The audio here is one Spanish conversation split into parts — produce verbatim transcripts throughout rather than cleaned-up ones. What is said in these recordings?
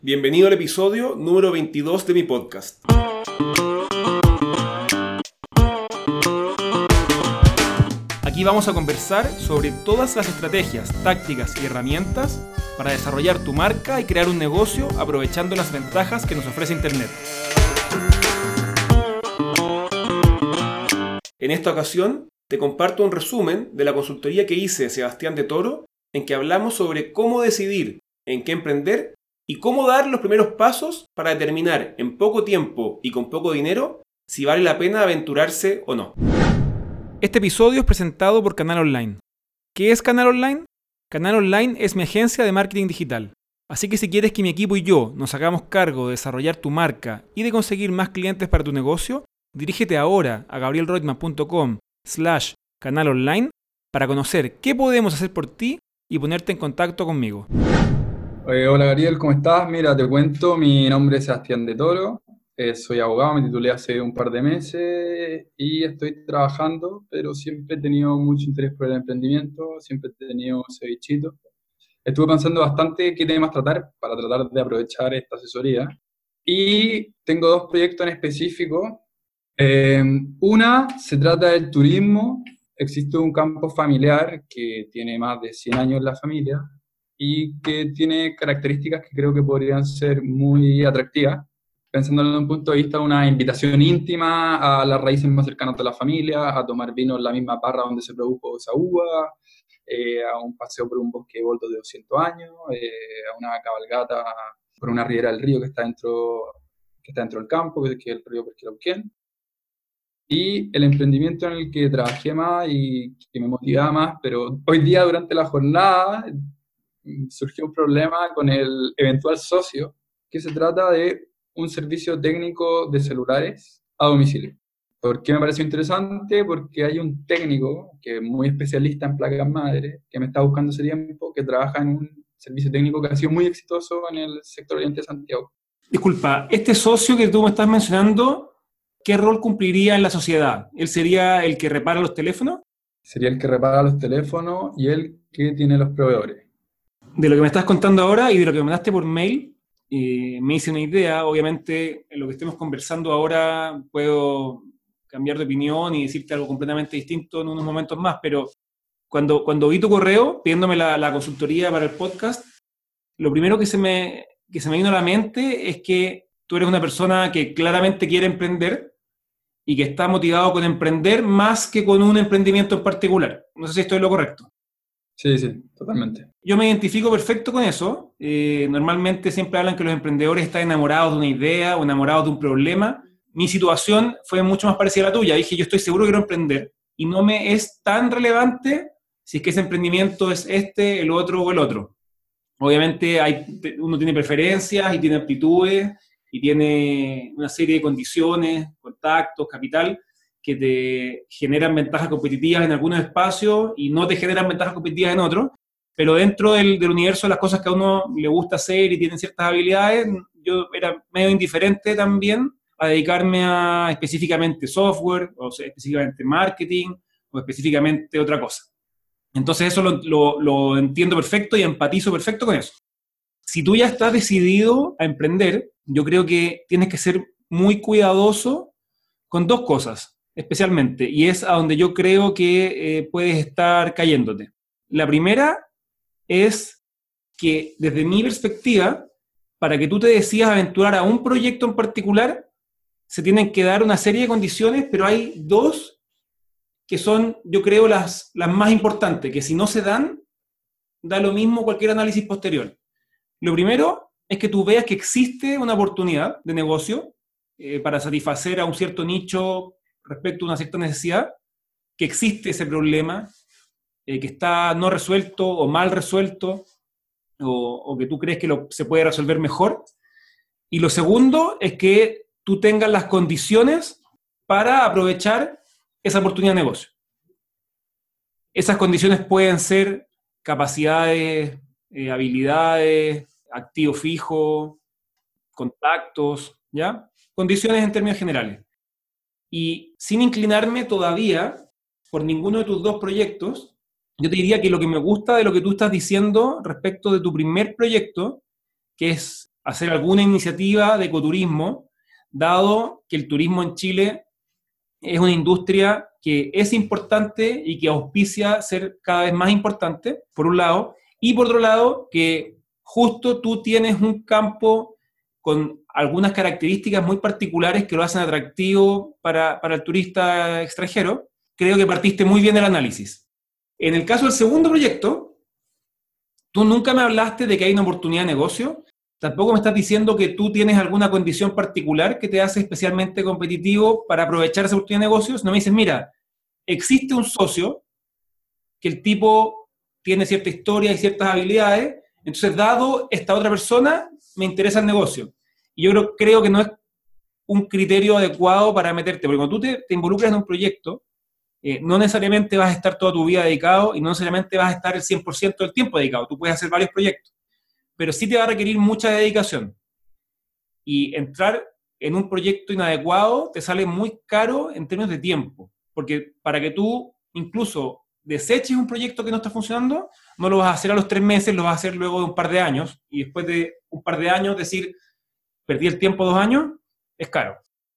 Bienvenido al episodio número veintidós de mi podcast. Aquí vamos a conversar sobre todas las estrategias, tácticas y herramientas para desarrollar tu marca y crear un negocio aprovechando las ventajas que nos ofrece Internet. En esta ocasión, te comparto un resumen de la consultoría que hice Sebastián de Toro, en que hablamos sobre cómo decidir en qué emprender y cómo dar los primeros pasos para determinar en poco tiempo y con poco dinero si vale la pena aventurarse o no. Este episodio es presentado por Canal Online. ¿Qué es Canal Online? Canal Online es mi agencia de marketing digital. Así que si quieres que mi equipo y yo nos hagamos cargo de desarrollar tu marca y de conseguir más clientes para tu negocio, dirígete ahora a gabrielroitman.com slash canal online para conocer qué podemos hacer por ti y ponerte en contacto conmigo. Eh, hola Gabriel, ¿cómo estás? Mira, te cuento, mi nombre es Sebastián de Toro, eh, soy abogado, me titulé hace un par de meses y estoy trabajando, pero siempre he tenido mucho interés por el emprendimiento, siempre he tenido ese bichito. Estuve pensando bastante qué temas tratar para tratar de aprovechar esta asesoría y tengo dos proyectos en específico. Eh, una se trata del turismo. Existe un campo familiar que tiene más de cien años en la familia y que tiene características que creo que podrían ser muy atractivas, pensándolo desde un punto de vista de una invitación íntima a las raíces más cercanas de la familia, a tomar vino en la misma parra donde se produjo esa uva, eh, a un paseo por un bosque de boldos de doscientos años, eh, a una cabalgata por una ribera del río que está dentro, que está dentro del campo, que es el río Perquilauquén. Y el emprendimiento en el que trabajé más y que me motivaba más, pero hoy día durante la jornada surgió un problema con el eventual socio, que se trata de un servicio técnico de celulares a domicilio. ¿Por qué me pareció interesante? Porque hay un técnico que es muy especialista en placas madre, que me está buscando ese tiempo, que trabaja en un servicio técnico que ha sido muy exitoso en el sector oriente de Santiago. Disculpa, este socio que tú me estás mencionando, ¿qué rol cumpliría en la sociedad? ¿Él sería el que repara los teléfonos? Sería el que repara los teléfonos y el que tiene los proveedores. De lo que me estás contando ahora y de lo que me mandaste por mail, eh, me hice una idea. Obviamente, en lo que estemos conversando ahora puedo cambiar de opinión y decirte algo completamente distinto en unos momentos más, pero cuando, cuando vi tu correo pidiéndome la, la consultoría para el podcast, lo primero que se, me, que se me vino a la mente es que tú eres una persona que claramente quiere emprender y que está motivado con emprender más que con un emprendimiento en particular. No sé si estoy en lo correcto. Sí, sí, totalmente. Yo me identifico perfecto con eso. Eh, normalmente siempre hablan que los emprendedores están enamorados de una idea o enamorados de un problema. Mi situación fue mucho más parecida a la tuya. Dije, yo estoy seguro que quiero emprender. Y no me es tan relevante si es que ese emprendimiento es este, el otro o el otro. Obviamente hay, uno tiene preferencias y tiene aptitudes y tiene una serie de condiciones, contactos, capital, que te generan ventajas competitivas en algunos espacios y no te generan ventajas competitivas en otros, pero dentro del, del universo de las cosas que a uno le gusta hacer y tienen ciertas habilidades, yo era medio indiferente también a dedicarme a específicamente software, o sea, específicamente marketing, o específicamente otra cosa. Entonces eso lo, lo, lo entiendo perfecto y empatizo perfecto con eso. Si tú ya estás decidido a emprender, yo creo que tienes que ser muy cuidadoso con dos cosas, especialmente, y es a donde yo creo que eh, puedes estar cayéndote. La primera es que, desde mi perspectiva, para que tú te decidas aventurar a un proyecto en particular, se tienen que dar una serie de condiciones, pero hay dos que son, yo creo, las, las más importantes, que si no se dan, da lo mismo cualquier análisis posterior. Lo primero es que tú veas que existe una oportunidad de negocio eh, para satisfacer a un cierto nicho respecto a una cierta necesidad, que existe ese problema, eh, que está no resuelto o mal resuelto, o, o que tú crees que lo, se puede resolver mejor. Y lo segundo es que tú tengas las condiciones para aprovechar esa oportunidad de negocio. Esas condiciones pueden ser capacidades, eh, habilidades, activo fijo, contactos, ¿ya? Condiciones en términos generales. Y sin inclinarme todavía por ninguno de tus dos proyectos, yo te diría que lo que me gusta de lo que tú estás diciendo respecto de tu primer proyecto, que es hacer alguna iniciativa de ecoturismo, dado que el turismo en Chile es una industria que es importante y que auspicia ser cada vez más importante, por un lado, y por otro lado, que justo tú tienes un campo con algunas características muy particulares que lo hacen atractivo para, para el turista extranjero. Creo que partiste muy bien del análisis. En el caso del segundo proyecto, tú nunca me hablaste de que hay una oportunidad de negocio, tampoco me estás diciendo que tú tienes alguna condición particular que te hace especialmente competitivo para aprovechar esa oportunidad de negocios. No me dices, mira, existe un socio que el tipo tiene cierta historia y ciertas habilidades, entonces dado esta otra persona, me interesa el negocio. Y yo creo, creo que no es un criterio adecuado para meterte, porque cuando tú te, te involucras en un proyecto, eh, no necesariamente vas a estar toda tu vida dedicado y no necesariamente vas a estar el cien por ciento del tiempo dedicado. Tú puedes hacer varios proyectos, pero sí te va a requerir mucha dedicación. Y entrar en un proyecto inadecuado te sale muy caro en términos de tiempo, porque para que tú incluso deseches un proyecto que no está funcionando, no lo vas a hacer a los tres meses, lo vas a hacer luego de un par de años, y después de un par de años decir, perdí el tiempo dos años, es caro.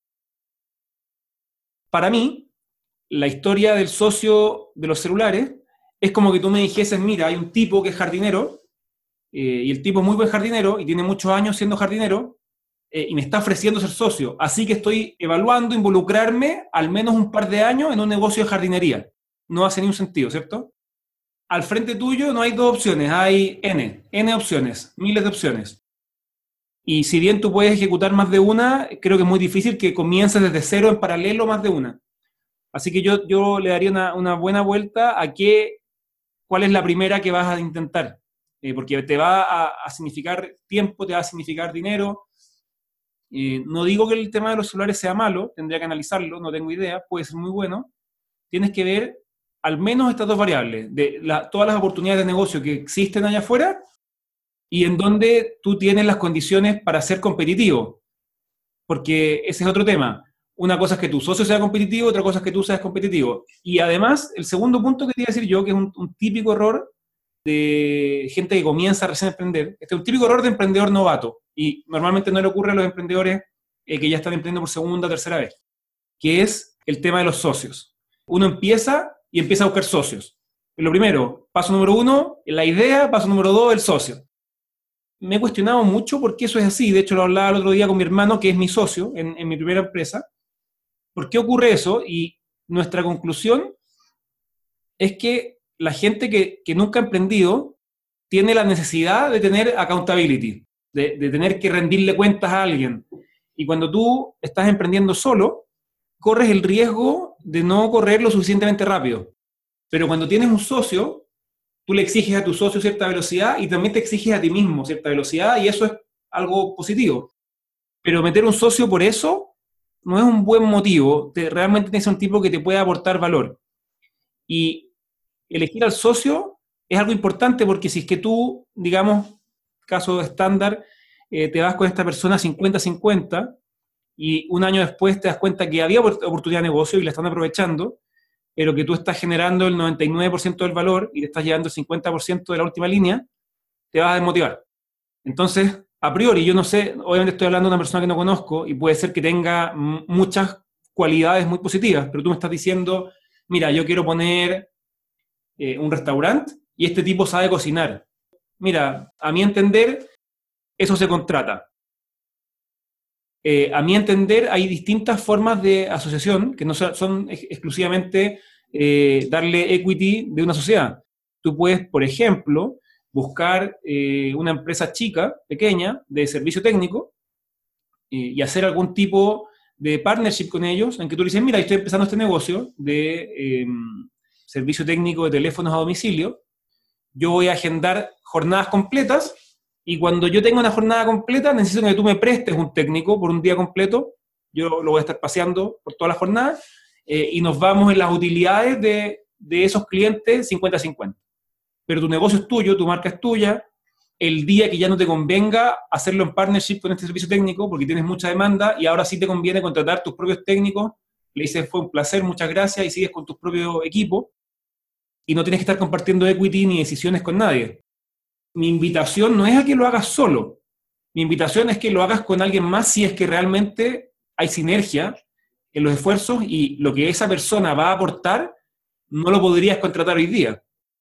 Para mí, la historia del socio de los celulares es como que tú me dijeses, mira, hay un tipo que es jardinero, eh, y el tipo es muy buen jardinero, y tiene muchos años siendo jardinero, eh, y me está ofreciendo ser socio, así que estoy evaluando involucrarme al menos un par de años en un negocio de jardinería. No hace ni un sentido, ¿cierto? Al frente tuyo no hay dos opciones, hay N, N opciones, miles de opciones. Y si bien tú puedes ejecutar más de una, creo que es muy difícil que comiences desde cero en paralelo más de una. Así que yo, yo le daría una, una buena vuelta a qué, cuál es la primera que vas a intentar. Eh, porque te va a, a significar tiempo, te va a significar dinero. Eh, no digo que el tema de los celulares sea malo, tendría que analizarlo, no tengo idea, puede ser muy bueno. Tienes que ver al menos estas dos variables, de la, todas las oportunidades de negocio que existen allá afuera y en donde tú tienes las condiciones para ser competitivo. Porque ese es otro tema. Una cosa es que tu socio sea competitivo, otra cosa es que tú seas competitivo. Y además, el segundo punto que te iba a decir yo, que es un, un típico error de gente que comienza recién a emprender, este es un típico error de emprendedor novato, y normalmente no le ocurre a los emprendedores eh, que ya están emprendiendo por segunda o tercera vez, que es el tema de los socios. Uno empieza y empieza a buscar socios. Lo primero, paso número uno, la idea, paso número dos, el socio. Me he cuestionado mucho por qué eso es así, de hecho lo hablaba el otro día con mi hermano, que es mi socio en, en mi primera empresa. ¿Por qué ocurre eso? Y nuestra conclusión es que la gente que, que nunca ha emprendido tiene la necesidad de tener accountability, de, de tener que rendirle cuentas a alguien. Y cuando tú estás emprendiendo solo, corres el riesgo de no correr lo suficientemente rápido. Pero cuando tienes un socio, tú le exiges a tu socio cierta velocidad y también te exiges a ti mismo cierta velocidad, y eso es algo positivo. Pero meter un socio por eso no es un buen motivo. Te, realmente tienes un tipo que te pueda aportar valor. Y elegir al socio es algo importante porque si es que tú, digamos, caso estándar, eh, te vas con esta persona cincuenta cincuenta y un año después te das cuenta que había oportunidad de negocio y la están aprovechando, pero que tú estás generando el noventa y nueve por ciento del valor y le estás llevando el cincuenta por ciento de la última línea, te vas a desmotivar. Entonces, a priori, yo no sé, obviamente estoy hablando de una persona que no conozco y puede ser que tenga m- muchas cualidades muy positivas, pero tú me estás diciendo, mira, yo quiero poner eh, un restaurante y este tipo sabe cocinar. Mira, a mi entender, eso se contrata. Eh, a mi entender, hay distintas formas de asociación que no son, son ex- exclusivamente eh, darle equity de una sociedad. Tú puedes, por ejemplo, buscar eh, una empresa chica, pequeña, de servicio técnico eh, y hacer algún tipo de partnership con ellos, en que tú le dices, mira, estoy empezando este negocio de eh, servicio técnico de teléfonos a domicilio, yo voy a agendar jornadas completas, y cuando yo tenga una jornada completa, necesito que tú me prestes un técnico por un día completo, yo lo voy a estar paseando por toda la jornada, eh, y nos vamos en las utilidades de, de esos clientes cincuenta cincuenta. Pero tu negocio es tuyo, tu marca es tuya, el día que ya no te convenga hacerlo en partnership con este servicio técnico, porque tienes mucha demanda, y ahora sí te conviene contratar tus propios técnicos, le dices, fue un placer, muchas gracias, y sigues con tu propio equipo, y no tienes que estar compartiendo equity ni decisiones con nadie. Mi invitación no es a que lo hagas solo, Mi invitación es que lo hagas con alguien más si es que realmente hay sinergia en los esfuerzos y lo que esa persona va a aportar no lo podrías contratar hoy día.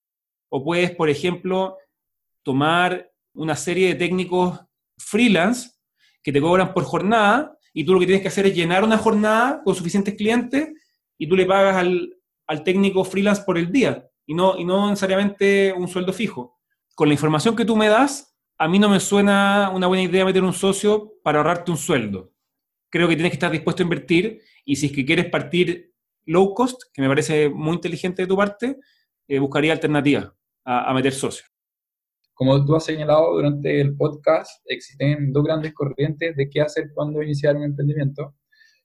O puedes, por ejemplo, tomar una serie de técnicos freelance que te cobran por jornada y tú lo que tienes que hacer es llenar una jornada con suficientes clientes y tú le pagas al, al técnico freelance por el día y no, y no necesariamente un sueldo fijo. Con la información que tú me das, a mí no me suena una buena idea meter un socio para ahorrarte un sueldo. Creo que tienes que estar dispuesto a invertir y si es que quieres partir low cost, que me parece muy inteligente de tu parte, eh, buscaría alternativas a, a meter socios. Como tú has señalado durante el podcast, existen dos grandes corrientes de qué hacer cuando iniciar un emprendimiento.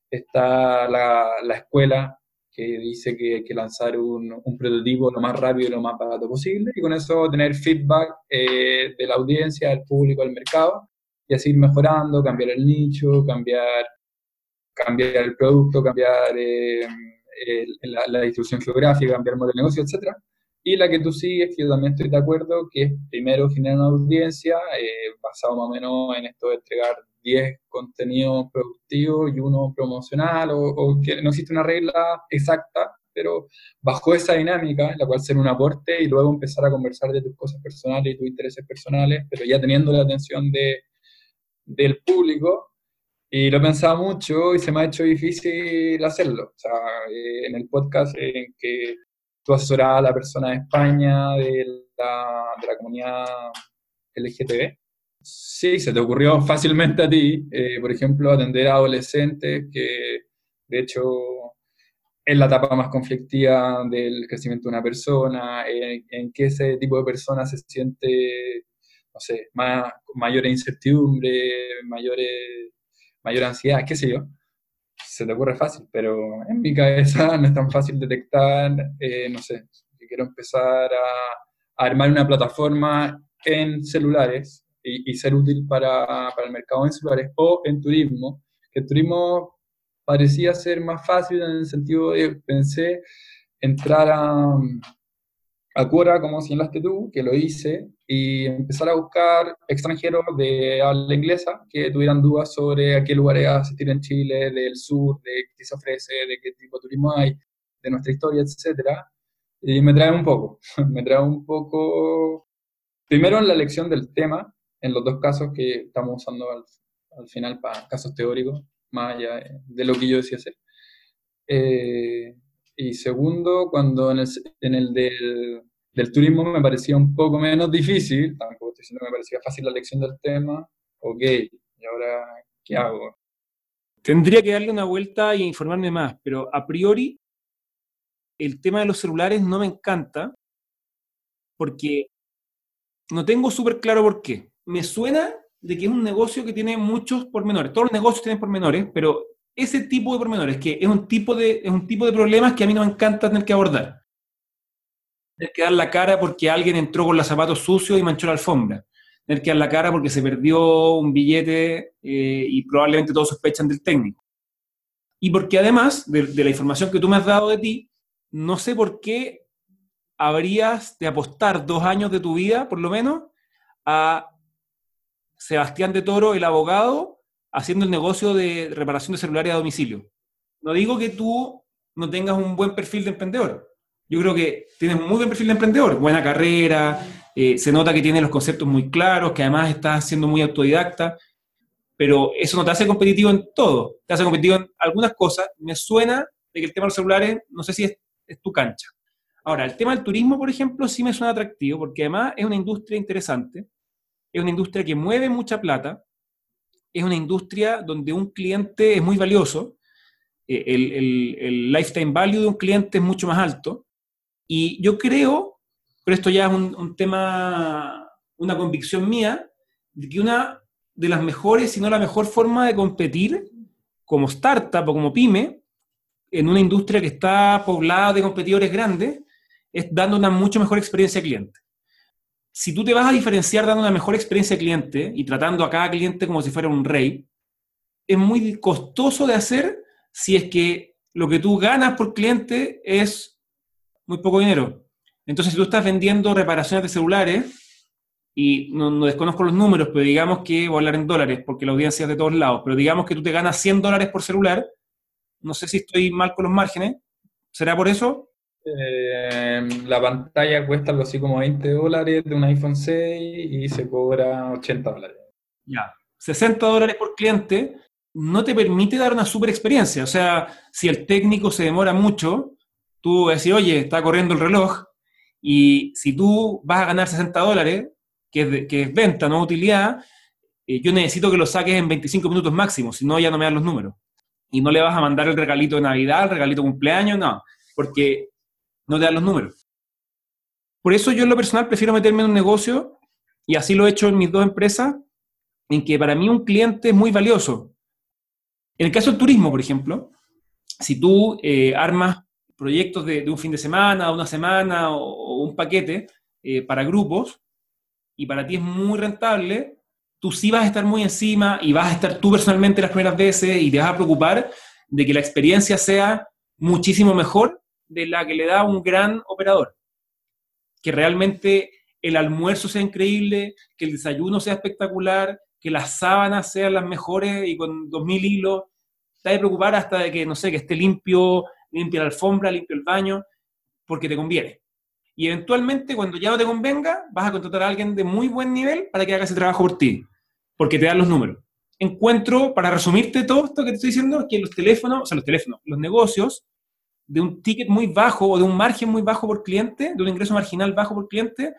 Está la, la escuela que dice que hay que lanzar un, un prototipo lo más rápido y lo más barato posible y con eso tener feedback eh, de la audiencia, del público, del mercado y así ir mejorando, cambiar el nicho, cambiar, cambiar el producto, cambiar eh, el, la, la distribución geográfica, cambiar el modelo de negocio, etcétera. Y la que tú sigues, que yo también estoy de acuerdo, que es primero generar una audiencia eh, basado más o menos en esto de entregar diez contenidos productivos y uno promocional, o, o que no existe una regla exacta, pero bajo esa dinámica, en la cual ser un aporte y luego empezar a conversar de tus cosas personales y tus intereses personales, pero ya teniendo la atención de, del público. Y lo he pensado mucho y se me ha hecho difícil hacerlo. O sea, eh, en el podcast en que tú asesorabas a la persona de España, de la, de la comunidad L G T B, sí, se te ocurrió fácilmente a ti, eh, por ejemplo, atender a adolescentes que, de hecho, es la etapa más conflictiva del crecimiento de una persona, en, en que ese tipo de persona se siente, no sé, más, mayor incertidumbre, mayores, mayor ansiedad, qué sé yo. Se te ocurre fácil, pero en mi cabeza no es tan fácil detectar, eh, no sé, si quiero empezar a, a armar una plataforma en celulares y, y ser útil para, para el mercado en celulares o en turismo, que el turismo parecía ser más fácil en el sentido de, pensé, entrar a, a Quora, como señalaste tú, que lo hice, y empezar a buscar extranjeros de habla inglesa que tuvieran dudas sobre a qué lugares asistir en Chile, del sur, de qué se ofrece, de qué tipo de turismo hay, de nuestra historia, etcétera. Y me trae un poco, me trae un poco, primero en la elección del tema, en los dos casos que estamos usando al, al final para casos teóricos, más allá de lo que yo decía hacer. Eh, y segundo, cuando en el, en el del, del turismo me parecía un poco menos difícil, tampoco estoy diciendo que me parecía fácil la elección del tema, ok, ¿y ahora qué hago? Tendría que darle una vuelta e informarme más, pero a priori el tema de los celulares no me encanta porque no tengo súper claro por qué. Me suena de que es un negocio que tiene muchos pormenores. Todos los negocios tienen pormenores, pero ese tipo de pormenores, que es un tipo de, es un tipo de problemas que a mí no me encanta tener que abordar. Tener que dar la cara porque alguien entró con los zapatos sucios y manchó la alfombra. Tener que dar la cara porque se perdió un billete eh, y probablemente todos sospechan del técnico. Y porque además de, de la información que tú me has dado de ti, no sé por qué habrías de apostar dos años de tu vida, por lo menos, a Sebastián de Toro, el abogado, haciendo el negocio de reparación de celulares a domicilio. No digo que tú no tengas un buen perfil de emprendedor. Yo creo que tienes un muy buen perfil de emprendedor, buena carrera, eh, se nota que tienes los conceptos muy claros, que además estás siendo muy autodidacta, pero eso no te hace competitivo en todo, te hace competitivo en algunas cosas. Me suena de que el tema de los celulares, no sé si es, es tu cancha. Ahora, el tema del turismo, por ejemplo, sí me suena atractivo, porque además es una industria interesante, es una industria que mueve mucha plata, es una industria donde un cliente es muy valioso, el, el, el lifetime value de un cliente es mucho más alto, y yo creo, pero esto ya es un, un tema, una convicción mía, de que una de las mejores, si no la mejor forma de competir como startup o como pyme, en una industria que está poblada de competidores grandes, es dando una mucho mejor experiencia al cliente. Si tú te vas a diferenciar dando una mejor experiencia al cliente y tratando a cada cliente como si fuera un rey, es muy costoso de hacer si es que lo que tú ganas por cliente es muy poco dinero. Entonces, si tú estás vendiendo reparaciones de celulares y no, no desconozco los números, pero digamos que voy a hablar en dólares, porque la audiencia es de todos lados, pero digamos que tú te ganas cien dólares por celular, no sé si estoy mal con los márgenes, ¿será por eso? Eh, la pantalla cuesta algo así como veinte dólares de un iPhone seis y se cobra ochenta dólares. Ya. sesenta dólares por cliente no te permite dar una super experiencia. O sea, si el técnico se demora mucho, tú decís, oye, está corriendo el reloj, y si tú vas a ganar sesenta dólares, que es, de- que es venta, no utilidad, eh, yo necesito que lo saques en veinticinco minutos máximo, si no ya no me dan los números. Y no le vas a mandar el regalito de Navidad, el regalito de cumpleaños, no, porque no te dan los números. Por eso yo en lo personal prefiero meterme en un negocio, y así lo he hecho en mis dos empresas, en que para mí un cliente es muy valioso. En el caso del turismo, por ejemplo, si tú eh, armas proyectos de, de un fin de semana, una semana o, o un paquete eh, para grupos, y para ti es muy rentable, tú sí vas a estar muy encima y vas a estar tú personalmente las primeras veces y te vas a preocupar de que la experiencia sea muchísimo mejor de la que le da un gran operador. Que realmente el almuerzo sea increíble, que el desayuno sea espectacular, que las sábanas sean las mejores y con dos mil hilos. Te has de preocupar hasta de que, no sé, que esté limpio, limpia la alfombra, limpio el baño, porque te conviene. Y eventualmente, cuando ya no te convenga, vas a contratar a alguien de muy buen nivel para que haga ese trabajo por ti, porque te dan los números. Encuentro, para resumirte todo esto que te estoy diciendo, que los teléfonos, o sea, los teléfonos, los negocios, de un ticket muy bajo o de un margen muy bajo por cliente, de un ingreso marginal bajo por cliente,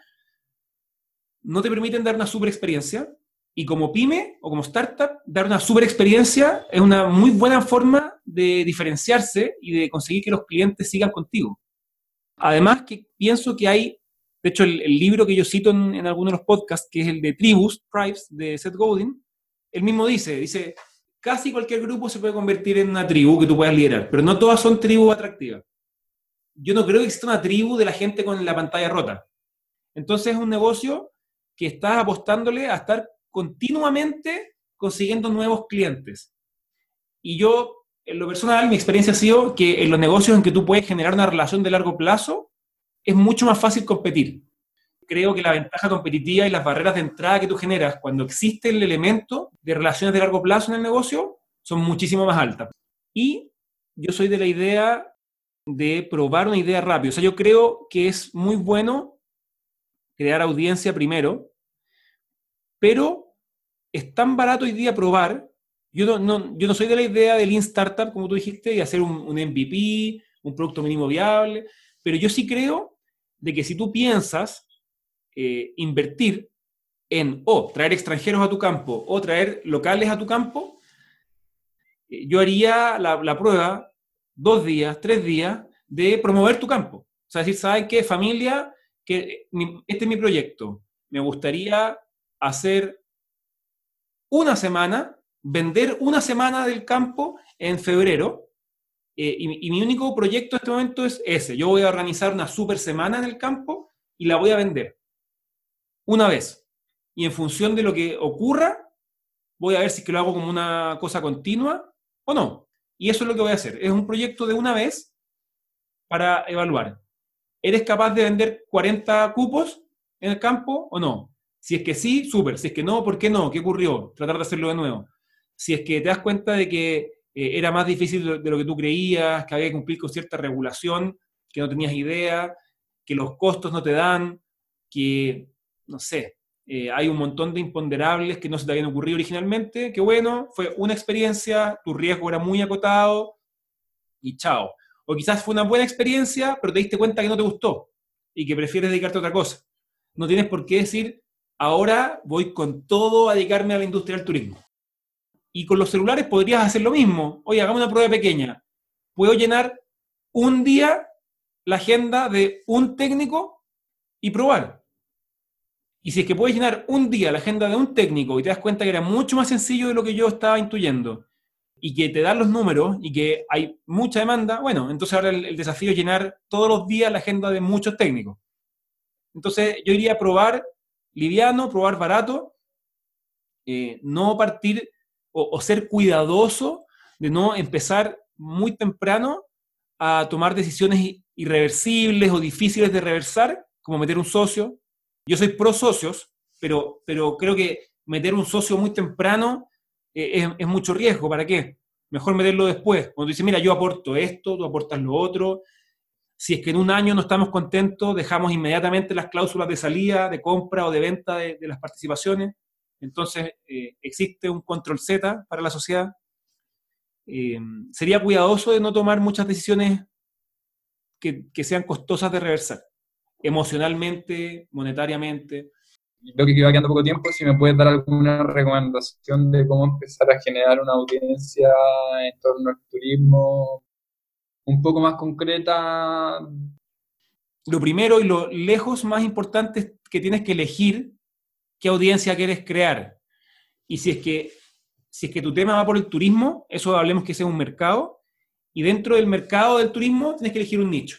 no te permiten dar una super experiencia. Y como pyme o como startup, dar una super experiencia es una muy buena forma de diferenciarse y de conseguir que los clientes sigan contigo. Además, que pienso que hay, de hecho, el, el libro que yo cito en, en algunos de los podcasts, que es el de Tribus, Tribes, de Seth Godin, él mismo dice, dice, casi cualquier grupo se puede convertir en una tribu que tú puedas liderar, pero no todas son tribus atractivas. Yo no creo que exista una tribu de la gente con la pantalla rota. Entonces es un negocio que estás apostándole a estar continuamente consiguiendo nuevos clientes. Y yo, en lo personal, mi experiencia ha sido que en los negocios en que tú puedes generar una relación de largo plazo, es mucho más fácil competir. Creo que la ventaja competitiva y las barreras de entrada que tú generas cuando existe el elemento de relaciones de largo plazo en el negocio son muchísimo más altas. Y yo soy de la idea de probar una idea rápido. O sea, yo creo que es muy bueno crear audiencia primero, pero es tan barato hoy día probar. Yo no, no, yo no soy de la idea del Lean Startup, como tú dijiste, y hacer un, un M V P, un producto mínimo viable, pero yo sí creo de que si tú piensas eh, invertir en o traer extranjeros a tu campo o traer locales a tu campo, eh, yo haría la, la prueba dos días, tres días de promover tu campo. O sea, decir, ¿sabes qué? Familia, que mi, este es mi proyecto. Me gustaría hacer una semana, vender una semana del campo en febrero, eh, y, y mi único proyecto en este momento es ese. Yo voy a organizar una super semana en el campo y la voy a vender una vez. Y en función de lo que ocurra, voy a ver si es que lo hago como una cosa continua o no. Y eso es lo que voy a hacer. Es un proyecto de una vez para evaluar. ¿Eres capaz de vender cuarenta cupos en el campo o no? Si es que sí, súper. Si es que no, ¿por qué no? ¿Qué ocurrió? Tratar de hacerlo de nuevo. Si es que te das cuenta de que eh, era más difícil de, de lo que tú creías, que había que cumplir con cierta regulación, que no tenías idea, que los costos no te dan, que, no sé, eh, hay un montón de imponderables que no se te habían ocurrido originalmente, que bueno, fue una experiencia, tu riesgo era muy acotado y chao. O quizás fue una buena experiencia, pero te diste cuenta que no te gustó y que prefieres dedicarte a otra cosa. No tienes por qué decir, ahora voy con todo a dedicarme a la industria del turismo. Y con los celulares podrías hacer lo mismo. Oye, hagamos una prueba pequeña. Puedo llenar un día la agenda de un técnico y probar. Y si es que puedes llenar un día la agenda de un técnico y te das cuenta que era mucho más sencillo de lo que yo estaba intuyendo, y que te dan los números y que hay mucha demanda, bueno, entonces ahora el, el desafío es llenar todos los días la agenda de muchos técnicos. Entonces yo iría a probar liviano, probar barato, eh, no partir o, o ser cuidadoso de no empezar muy temprano a tomar decisiones irreversibles o difíciles de reversar, como meter un socio. Yo soy pro socios, pero, pero creo que meter un socio muy temprano eh, es, es mucho riesgo. ¿Para qué? Mejor meterlo después. Cuando dice, mira, yo aporto esto, tú aportas lo otro. Si es que en un año no estamos contentos, dejamos inmediatamente las cláusulas de salida, de compra o de venta de, de las participaciones. Entonces, eh, existe un control Z para la sociedad. Eh, sería cuidadoso de no tomar muchas decisiones que, que sean costosas de reversar, emocionalmente, monetariamente. Creo que queda quedando poco tiempo, si me puedes dar alguna recomendación de cómo empezar a generar una audiencia en torno al turismo un poco más concreta. Lo primero y lo lejos más importante es que tienes que elegir qué audiencia quieres crear. Y si es que, si es que tu tema va por el turismo, eso hablemos que ese es un mercado, y dentro del mercado del turismo tienes que elegir un nicho,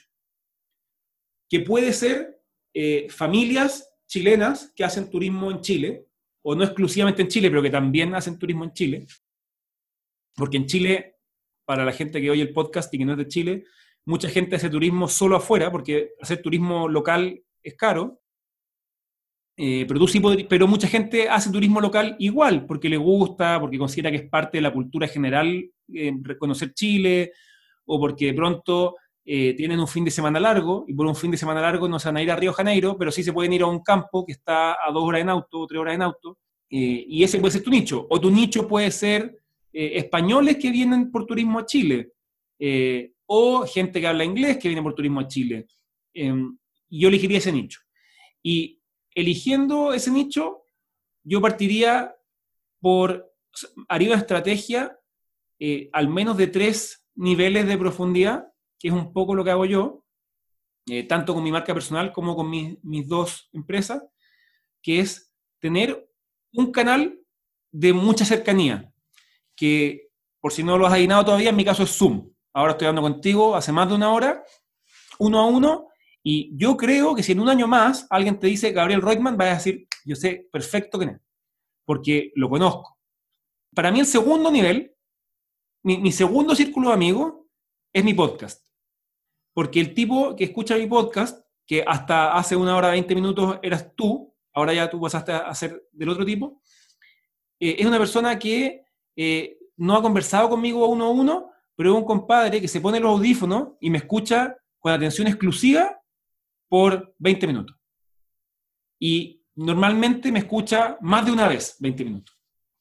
que puede ser eh, familias chilenas que hacen turismo en Chile, o no exclusivamente en Chile, pero que también hacen turismo en Chile, porque en Chile, para la gente que oye el podcast y que no es de Chile, mucha gente hace turismo solo afuera, porque hacer turismo local es caro, eh, pero, tú sí podrías, pero mucha gente hace turismo local igual, porque le gusta, porque considera que es parte de la cultura general eh, reconocer Chile, o porque de pronto eh, tienen un fin de semana largo, y por un fin de semana largo no se van a ir a Río de Janeiro, pero sí se pueden ir a un campo que está a dos horas en auto o tres horas en auto, eh, y ese puede ser tu nicho. O tu nicho puede ser eh, españoles que vienen por turismo a Chile, eh, o gente que habla inglés que viene por turismo a Chile. Eh, y yo elegiría ese nicho. Y eligiendo ese nicho, yo partiría por, haría una estrategia eh, al menos de tres niveles de profundidad, que es un poco lo que hago yo, eh, tanto con mi marca personal como con mis, mis dos empresas, que es tener un canal de mucha cercanía, que por si no lo has adivinado todavía, en mi caso es Zoom. Ahora estoy hablando contigo hace más de una hora, uno a uno, y yo creo que si en un año más alguien te dice Gabriel Reutemann, vas a decir, yo sé perfecto quién es, porque lo conozco. Para mí el segundo nivel, mi, mi segundo círculo de amigos, es mi podcast. Porque el tipo que escucha mi podcast, que hasta hace una hora veinte minutos eras tú, ahora ya tú pasaste a ser del otro tipo, eh, es una persona que eh, no ha conversado conmigo uno a uno, pero es un compadre que se pone los audífonos y me escucha con atención exclusiva por veinte minutos. Y normalmente me escucha más de una vez veinte minutos.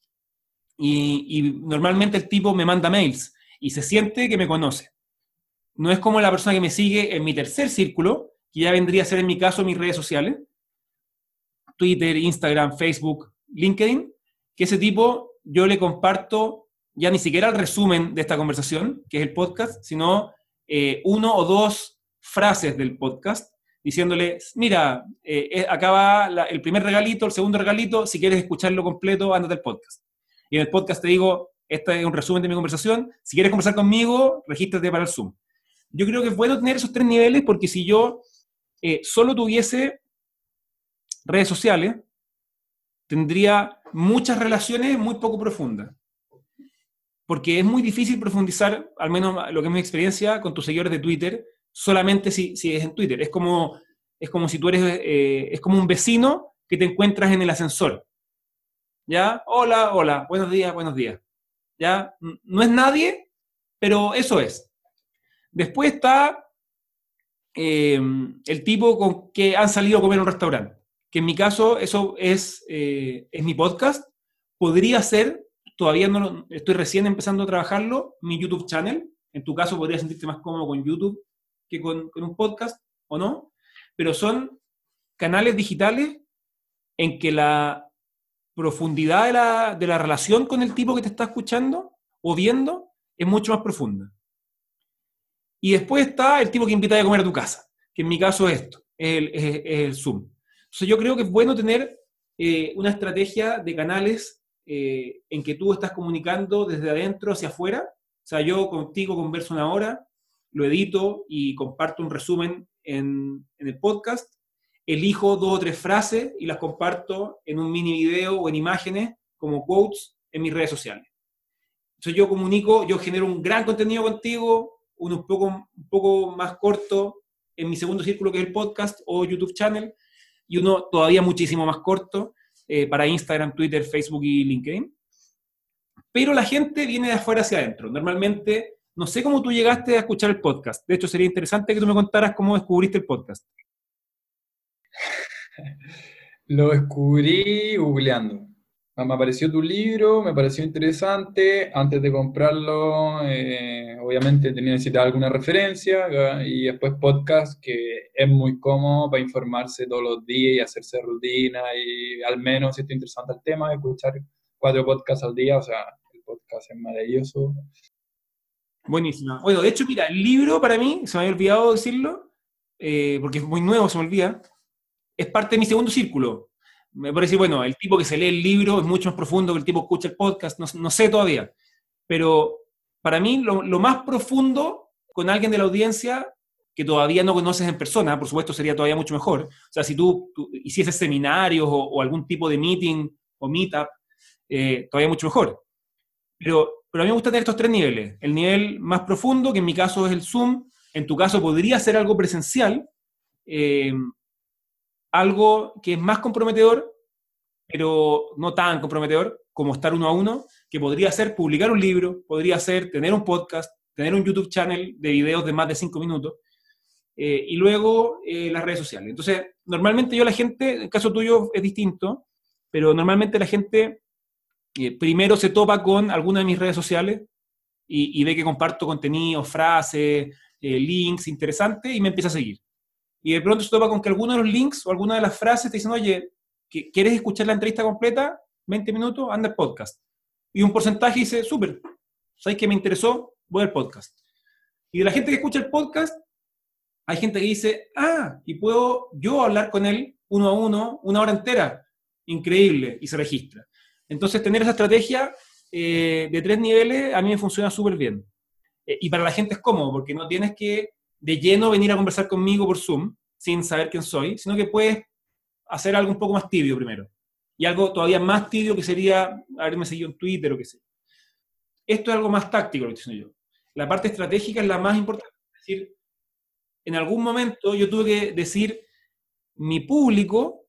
Y, y normalmente el tipo me manda mails y se siente que me conoce. No es como la persona que me sigue en mi tercer círculo, que ya vendría a ser en mi caso mis redes sociales, Twitter, Instagram, Facebook, LinkedIn, que ese tipo yo le comparto ya ni siquiera el resumen de esta conversación, que es el podcast, sino eh, uno o dos frases del podcast, diciéndole, mira, eh, acá va la, el primer regalito, el segundo regalito, si quieres escucharlo completo, ándate al podcast. Y en el podcast te digo, este es un resumen de mi conversación, si quieres conversar conmigo, regístrate para el Zoom. Yo creo que es bueno tener esos tres niveles, porque si yo eh, solo tuviese redes sociales, tendría muchas relaciones muy poco profundas. Porque es muy difícil profundizar, al menos lo que es mi experiencia, con tus seguidores de Twitter, solamente si, si es en Twitter. Es como, es como si tú eres, eh, es como un vecino que te encuentras en el ascensor. ¿Ya? Hola, hola, buenos días, buenos días. ¿Ya? No es nadie, pero eso es. Después está eh, el tipo con que han salido a comer en un restaurante, que en mi caso eso es, eh, es mi podcast. Podría ser, todavía no lo, estoy recién empezando a trabajarlo, mi YouTube channel. En tu caso podrías sentirte más cómodo con YouTube que con, con un podcast, o no, pero son canales digitales en que la profundidad de la, de la relación con el tipo que te está escuchando o viendo es mucho más profunda. Y después está el tipo que invita a comer a tu casa, que en mi caso es esto, es el, es, es el Zoom. Entonces yo creo que es bueno tener eh, una estrategia de canales eh, en que tú estás comunicando desde adentro hacia afuera. O sea, yo contigo converso una hora, lo edito y comparto un resumen en, en el podcast, elijo dos o tres frases y las comparto en un mini video o en imágenes como quotes en mis redes sociales. Entonces yo comunico, yo genero un gran contenido contigo, uno un poco, un poco más corto en mi segundo círculo, que es el podcast o YouTube channel, y uno todavía muchísimo más corto eh, para Instagram, Twitter, Facebook y LinkedIn. Pero la gente viene de afuera hacia adentro. Normalmente, no sé cómo tú llegaste a escuchar el podcast. De hecho, sería interesante que tú me contaras cómo descubriste el podcast. Lo descubrí googleando. Ah, Me apareció tu libro, me pareció interesante. Antes de comprarlo, eh, obviamente tenía necesitaba alguna referencia. ¿Ya? Y después podcast, que es muy cómodo para informarse todos los días y hacerse rutina. Y al menos, si estoy interesante al tema, escuchar cuatro podcasts al día. O sea, el podcast es maravilloso. Buenísimo. Bueno, de hecho, mira, el libro para mí, se me había olvidado decirlo, eh, porque es muy nuevo, se me olvida, es parte de mi segundo círculo. Me parece, bueno, el tipo que se lee el libro es mucho más profundo que el tipo que escucha el podcast, no, no sé todavía. Pero para mí, lo, lo más profundo con alguien de la audiencia que todavía no conoces en persona, por supuesto sería todavía mucho mejor. O sea, si tú, tú hicieses seminarios o, o algún tipo de meeting o meetup, eh, todavía mucho mejor. Pero, pero a mí me gusta tener estos tres niveles. El nivel más profundo, que en mi caso es el Zoom, en tu caso podría ser algo presencial, eh, algo que es más comprometedor, pero no tan comprometedor como estar uno a uno, que podría ser publicar un libro, podría ser tener un podcast, tener un YouTube channel de videos de más de cinco minutos, eh, y luego eh, las redes sociales. Entonces, normalmente yo la gente, en el caso tuyo es distinto, pero normalmente la gente eh, primero se topa con alguna de mis redes sociales y, y ve que comparto contenido, frases, eh, links interesantes y me empieza a seguir. Y de pronto se topa con que alguno de los links o alguna de las frases te dicen, oye, ¿quieres escuchar la entrevista completa? veinte minutos, anda el podcast. Y un porcentaje dice, súper, ¿sabes qué me interesó? Voy al podcast. Y de la gente que escucha el podcast, hay gente que dice, ah, y puedo yo hablar con él uno a uno, una hora entera. Increíble, y se registra. Entonces, tener esa estrategia eh, de tres niveles a mí me funciona súper bien. Eh, y para la gente es cómodo, porque no tienes que de lleno venir a conversar conmigo por Zoom, sin saber quién soy, sino que puedes hacer algo un poco más tibio primero. Y algo todavía más tibio que sería haberme seguido en Twitter o qué sé. Esto es algo más táctico, lo que estoy diciendo yo. La parte estratégica es la más importante. Es decir, en algún momento yo tuve que decir, mi público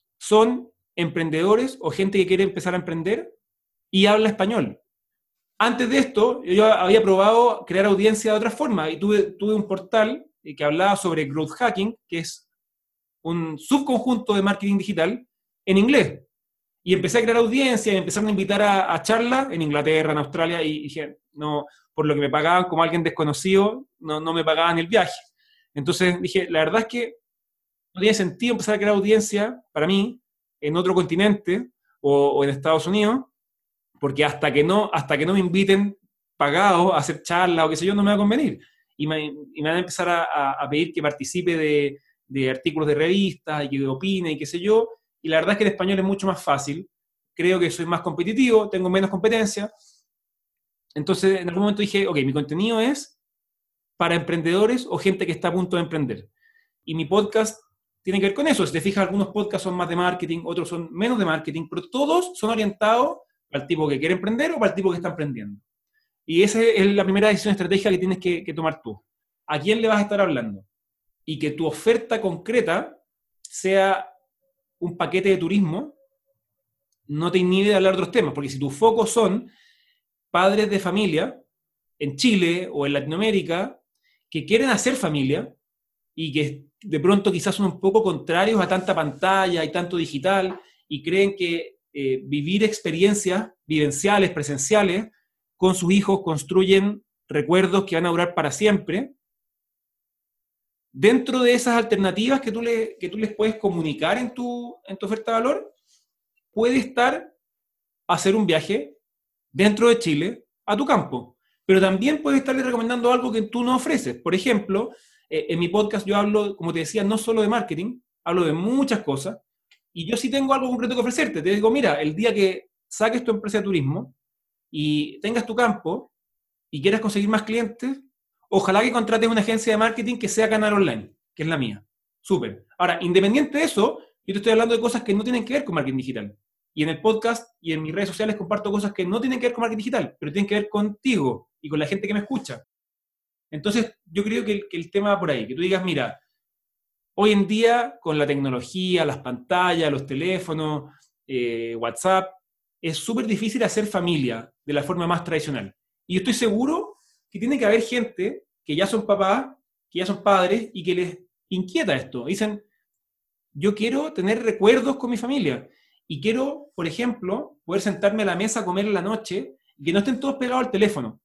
son emprendedores o gente que quiere empezar a emprender y habla español. Antes de esto, yo había probado crear audiencia de otra forma y tuve, tuve un portal que hablaba sobre growth hacking, que es un subconjunto de marketing digital en inglés. Y empecé a crear audiencia y me empezaron a invitar a, a charlas en Inglaterra, en Australia, y dije, no, por lo que me pagaban como alguien desconocido, no, no me pagaban el viaje. Entonces dije, la verdad es que no tiene sentido empezar a crear audiencia, para mí, en otro continente o, o en Estados Unidos, porque hasta que no, hasta que no me inviten pagados a hacer charlas o qué sé yo, no me va a convenir. Y me, y me van a empezar a, a, a pedir que participe de, de artículos de revistas y que opine y qué sé yo, y la verdad es que el español es mucho más fácil, creo que soy más competitivo, tengo menos competencia, entonces en algún momento dije, ok, mi contenido es para emprendedores o gente que está a punto de emprender, y mi podcast tiene que ver con eso. Si te fijas, algunos podcasts son más de marketing, otros son menos de marketing, pero todos son orientados para el tipo que quiere emprender o para el tipo que está emprendiendo. Y esa es la primera decisión estratégica que tienes que, que tomar tú. ¿A quién le vas a estar hablando? Y que tu oferta concreta sea un paquete de turismo, no te inhibe de hablar de otros temas, porque si tus focos son padres de familia en Chile o en Latinoamérica que quieren hacer familia y que de pronto quizás son un poco contrarios a tanta pantalla y tanto digital y creen que eh, vivir experiencias vivenciales, presenciales, con sus hijos construyen recuerdos que van a durar para siempre. Dentro de esas alternativas que tú, le, que tú les puedes comunicar en tu, en tu oferta de valor, puede estar hacer un viaje dentro de Chile a tu campo. Pero también puedes estarle recomendando algo que tú no ofreces. Por ejemplo, eh, en mi podcast yo hablo, como te decía, no solo de marketing, hablo de muchas cosas, y yo sí tengo algo concreto que ofrecerte. Te digo, mira, el día que saques tu empresa de turismo y tengas tu campo y quieras conseguir más clientes, ojalá que contrates una agencia de marketing que sea Canal Online, que es la mía. Súper. Ahora, independiente de eso, yo te estoy hablando de cosas que no tienen que ver con marketing digital. Y en el podcast y en mis redes sociales comparto cosas que no tienen que ver con marketing digital, pero tienen que ver contigo y con la gente que me escucha. Entonces, yo creo que el, que el tema va por ahí, que tú digas, mira, hoy en día, con la tecnología, las pantallas, los teléfonos, eh, WhatsApp. Es súper difícil hacer familia de la forma más tradicional. Y yo estoy seguro que tiene que haber gente que ya son papás, que ya son padres, y que les inquieta esto. Dicen, yo quiero tener recuerdos con mi familia, y quiero, por ejemplo, poder sentarme a la mesa a comer en la noche, y que no estén todos pegados al teléfono.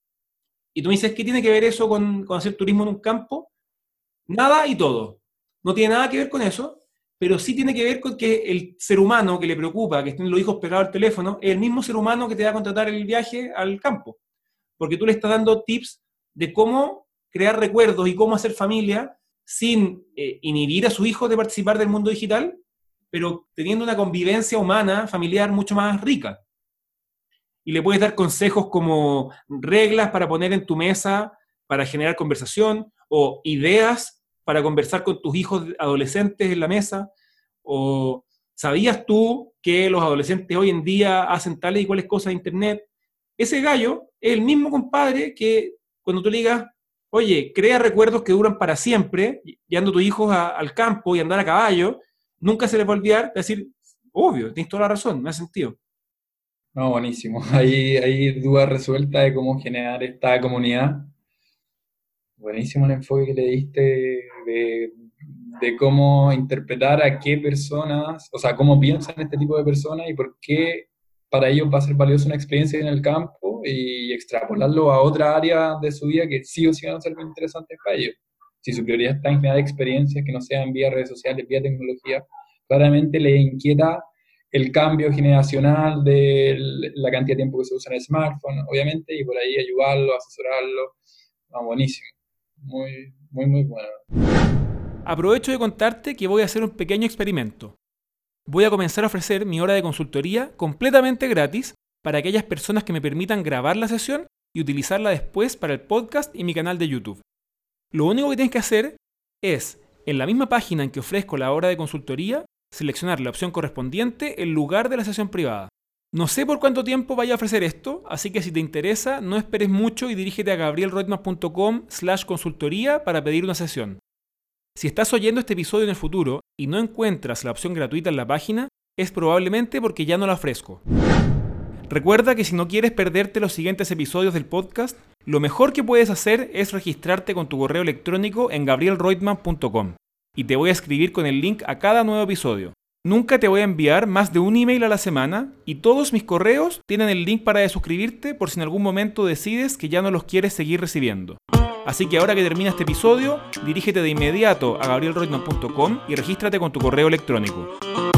Y tú me dices, ¿qué tiene que ver eso con, con hacer turismo en un campo? Nada y todo. No tiene nada que ver con eso, pero sí tiene que ver con que el ser humano que le preocupa que estén los hijos pegados al teléfono es el mismo ser humano que te va a contratar el viaje al campo. Porque tú le estás dando tips de cómo crear recuerdos y cómo hacer familia sin eh, inhibir a sus hijos de participar del mundo digital, pero teniendo una convivencia humana, familiar, mucho más rica. Y le puedes dar consejos como reglas para poner en tu mesa para generar conversación, o ideas para conversar con tus hijos adolescentes en la mesa, o ¿sabías tú que los adolescentes hoy en día hacen tales y cuales cosas en internet? Ese gallo es el mismo compadre que cuando tú le digas, oye, crea recuerdos que duran para siempre, llevando a tus hijos a, al campo y andar a caballo, nunca se les va a olvidar, de decir, obvio, tienes toda la razón, me ha sentido. No, buenísimo. Hay, hay dudas resueltas de cómo generar esta comunidad. Buenísimo el enfoque que le diste de, de cómo interpretar a qué personas, o sea, cómo piensan este tipo de personas y por qué para ellos va a ser valiosa una experiencia en el campo, y extrapolarlo a otra área de su vida que sí o sí van a ser muy interesantes para ellos. Si su prioridad está en generar experiencias que no sean vía redes sociales, vía tecnología, claramente le inquieta el cambio generacional de la cantidad de tiempo que se usa en el smartphone, obviamente, y por ahí ayudarlo, asesorarlo. No, buenísimo. Muy, muy, muy bueno. Aprovecho de contarte que voy a hacer un pequeño experimento. Voy a comenzar a ofrecer mi hora de consultoría completamente gratis para aquellas personas que me permitan grabar la sesión y utilizarla después para el podcast y mi canal de YouTube. Lo único que tienes que hacer es, en la misma página en que ofrezco la hora de consultoría, seleccionar la opción correspondiente en lugar de la sesión privada. No sé por cuánto tiempo vaya a ofrecer esto, así que si te interesa, no esperes mucho y dirígete a gabrielroitman.com slash consultoría para pedir una sesión. Si estás oyendo este episodio en el futuro y no encuentras la opción gratuita en la página, es probablemente porque ya no la ofrezco. Recuerda que si no quieres perderte los siguientes episodios del podcast, lo mejor que puedes hacer es registrarte con tu correo electrónico en gabrielroitman punto com y te voy a escribir con el link a cada nuevo episodio. Nunca te voy a enviar más de un email a la semana y todos mis correos tienen el link para suscribirte por si en algún momento decides que ya no los quieres seguir recibiendo. Así que ahora que termina este episodio, dirígete de inmediato a gabrielroitman punto com y regístrate con tu correo electrónico.